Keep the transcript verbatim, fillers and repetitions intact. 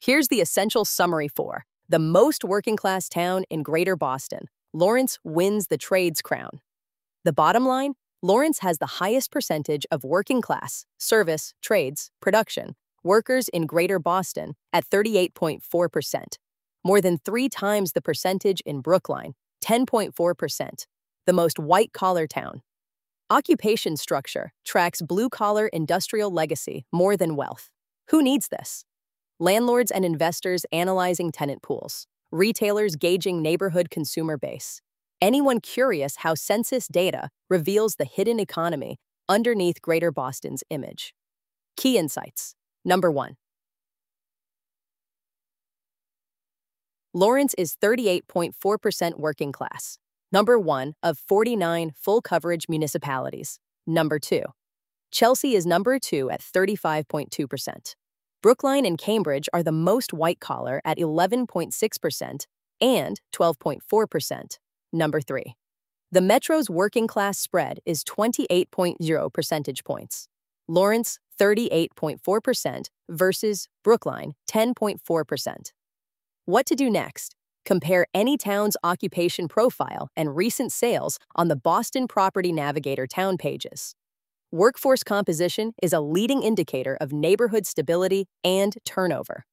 Here's the essential summary for the most working-class town in Greater Boston. Lawrence wins the trades crown. The bottom line? Lawrence has the highest percentage of working-class, service, trades, production, workers in Greater Boston at thirty-eight point four percent, more than three times the percentage in Brookline, ten point four percent, the most white-collar town. Occupation structure tracks blue-collar industrial legacy more than wealth. Who needs this? Landlords and investors analyzing tenant pools, retailers gauging neighborhood consumer base. Anyone curious how census data reveals the hidden economy underneath Greater Boston's image. Key insights. Number one. Lawrence is thirty-eight point four percent working class, number one of forty-nine full-coverage municipalities. Number two. Chelsea is number two at thirty-five point two percent. Brookline and Cambridge are the most white-collar at eleven point six percent and twelve point four percent. Number three. The Metro's working-class spread is twenty-eight point zero percentage points. Lawrence, thirty-eight point four percent versus Brookline, ten point four percent. What to do next? Compare any town's occupation profile and recent sales on the Boston Property Navigator town pages. Workforce composition is a leading indicator of neighborhood stability and turnover.